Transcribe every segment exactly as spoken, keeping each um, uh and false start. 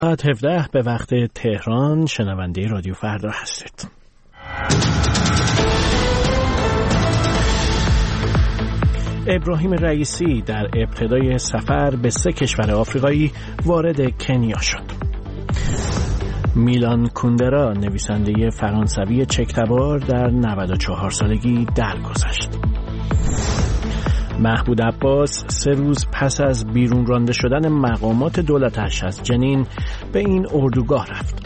ساعت هفده به وقت تهران شنونده رادیو فردا هستید. ابراهیم رئیسی در ابتدای سفر به سه کشور آفریقایی وارد کنیا شد. میلان کوندرا نویسنده فرانسوی چک‌تبار در نود و چهار سالگی درگذشت. محمود عباس سه روز پس از بیرون رانده شدن مقامات دولتش از جنین به این اردوگاه رفت.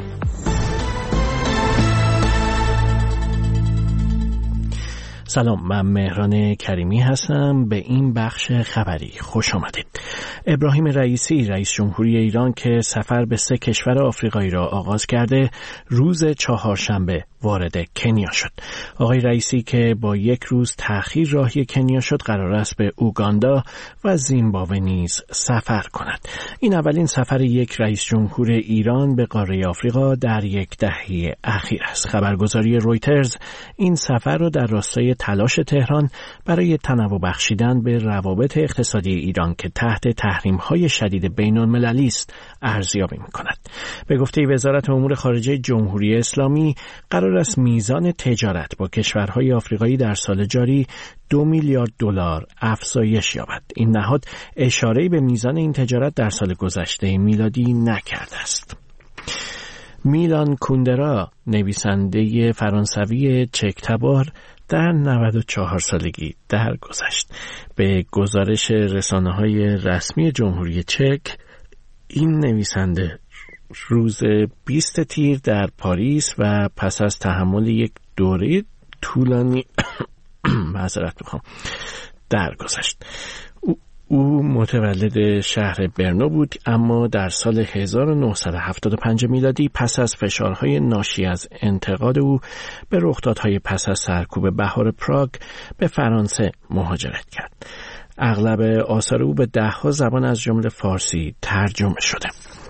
سلام، من مهران کریمی هستم. به این بخش خبری خوش آمدید. ابراهیم رئیسی رئیس جمهوری ایران که سفر به سه کشور آفریقایی را آغاز کرده، روز چهارشنبه وارد کنیا شد. آقای رئیسی که با یک روز تأخیر راهی کنیا شد، قرار است به اوگاندا و زیمبابوه نیز سفر کند. این اولین سفر یک رئیس جمهور ایران به قاره آفریقا در یک دهه اخیر است. خبرگزاری رویترز این سفر را در راستای تلاش تهران برای تنوع بخشیدن به روابط اقتصادی ایران که تحت تحریم‌های شدید بین‌المللی است ارزیابی می‌کند. به گفته وزارت امور خارجه جمهوری اسلامی، قرار است میزان تجارت با کشورهای آفریقایی در سال جاری دو میلیارد دلار افزایش یابد. این نهاد اشاره‌ای به میزان این تجارت در سال گذشته میلادی نکرده است. میلان کوندرا نویسنده فرانسوی چک‌تبار در نود و چهار سالگی درگذشت. به گزارش رسانه‌های رسمی جمهوری چک، این نویسنده روز بیست تیر در پاریس و پس از تحمل یک دوره طولانی معذرت میخوام درگذشت. او, او متولد شهر برنو بود، اما در سال هزار و نهصد و هفتاد و پنج میلادی پس از فشارهای ناشی از انتقاد او به رخدادهای پس از سرکوب بهار پراگ به فرانسه مهاجرت کرد. اغلب آثار او به ده‌ها زبان از جمله فارسی ترجمه شده.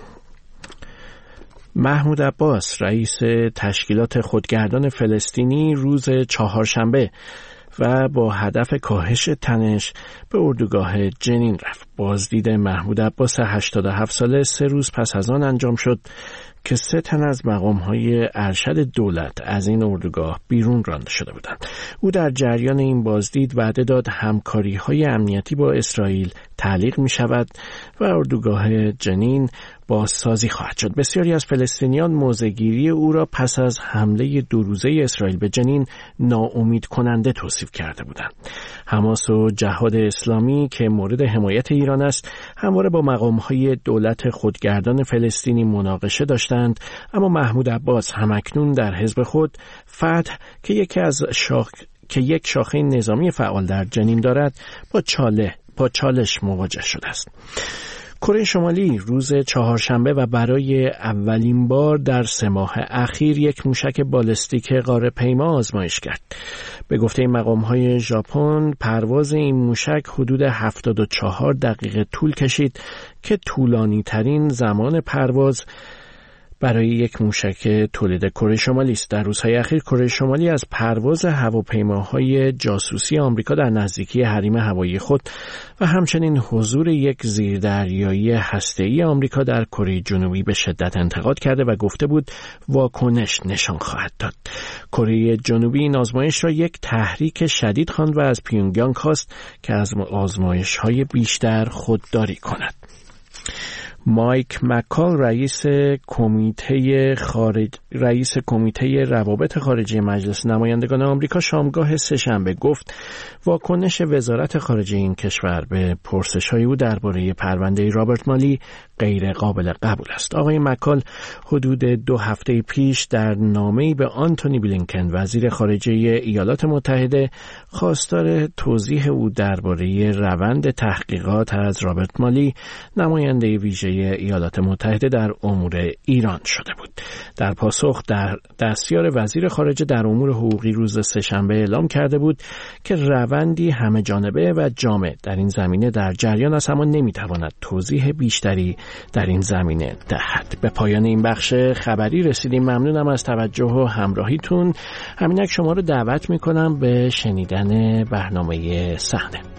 محمود عباس رئیس تشکیلات خودگردان فلسطینی روز چهارشنبه و با هدف کاهش تنش به اردوگاه جنین رفت. بازدید محمود عباس هشتاد و هفت ساله سه روز پس از آن انجام شد که سه تن از مقام‌های ارشد دولت از این اردوگاه بیرون رانده شده بودند. او در جریان این بازدید وعده داد همکاری‌های امنیتی با اسرائیل تعلیق می‌شود و اردوگاه جنین بازسازی خواهد شد. بسیاری از فلسطینیان موضع‌گیری او را پس از حمله دو روزه اسرائیل به جنین ناامید کننده توصیف کرده بودند. حماس و جهاد اسلامی که مورد حمایت ایران است، همواره با مقام‌های دولت خودگردان فلسطینی مناقشه داشتند، اما محمود عباس همکنون در حزب خود فتح که یکی از شاخ که یک شاخه نظامی فعال در جنین دارد، با چاله با چالش مواجه شده است. کره شمالی روز چهارشنبه و برای اولین بار در سه ماه اخیر یک موشک بالستیک قاره‌پیما آزمایش کرد. به گفته مقام‌های ژاپن، پرواز این موشک حدود هفتاد و چهار دقیقه طول کشید که طولانی ترین زمان پرواز برای یک موشک تولید کره شمالی است. در روزهای اخیر کره شمالی از پرواز هواپیماهای جاسوسی آمریکا در نزدیکی حریم هوایی خود و همچنین حضور یک زیردریایی هسته‌ای آمریکا در کره جنوبی به شدت انتقاد کرده و گفته بود واکنش نشان خواهد داد. کره جنوبی این آزمایش را یک تحریک شدید خواند و از پیونگیانگ خواست که از آزمایش‌های بیشتر خودداری کند. مایک مکال رئیس کمیته خارج رئیس کمیته روابط خارجی مجلس نمایندگان آمریکا شامگاه سه‌شنبه گفت واکنش وزارت خارجه این کشور به پرسش‌های او درباره پرونده رابرت مالی غیر قابل قبول است. آقای مکال حدود دو هفته پیش در نامه‌ای به آنتونی بلینکن وزیر خارجه ایالات متحده خواستار توضیح او درباره روند تحقیقات از رابرت مالی، نماینده ویژه ایالات متحده در امور ایران شده بود. در پاسخ در دستیار وزیر خارجه در امور حقوقی روز سه‌شنبه اعلام کرده بود که روندی همه جانبه و جامع در این زمینه در جریان است، اما نمیتواند توضیح بیشتری در این زمینه دهد. به پایان این بخش خبری رسیدیم. ممنونم از توجه و همراهیتون. همینک شما رو دعوت میکنم به شنیدن برنامه صحنه.